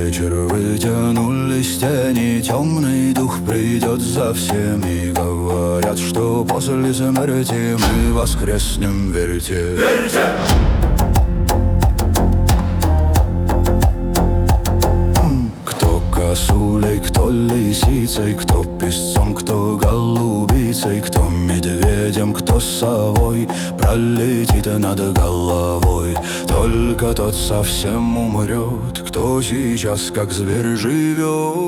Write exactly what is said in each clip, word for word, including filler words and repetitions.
вечер вытянулись тени, темный дух придет за всеми. Говорят, что после смерти мы воскреснем, верьте, верьте! Кто косулей, кто лисицей, кто песцом, кто голубицей, кто медведем, кто совой пролетит над головой. Только тот совсем умрет, кто сейчас как зверь живет.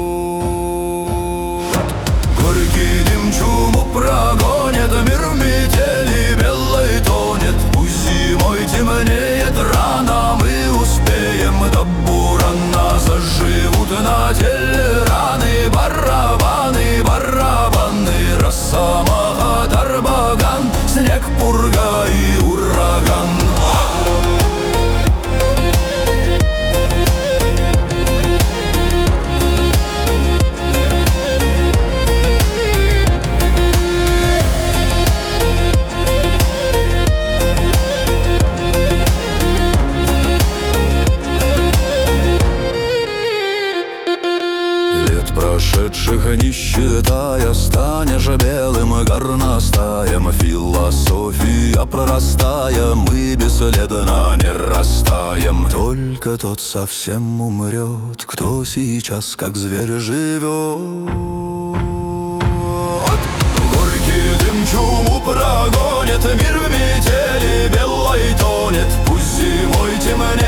Горький дым чуму прогонит, мир в метели белой тонет. Пусть зимой темнеет рано, мы успеем до бурана. Заживут на теле раны, барабаны, барабаны. Росомаха, тарбаган, снег, пурга и ураган. Прошедших не считая, станешь белым горностаем. Философия прорастая, мы бесследно не растаем. Только тот совсем умрет, кто сейчас как зверь живет. Горький дым чуму прогонит, мир в метели белой тонет. Пусть зимой темнеет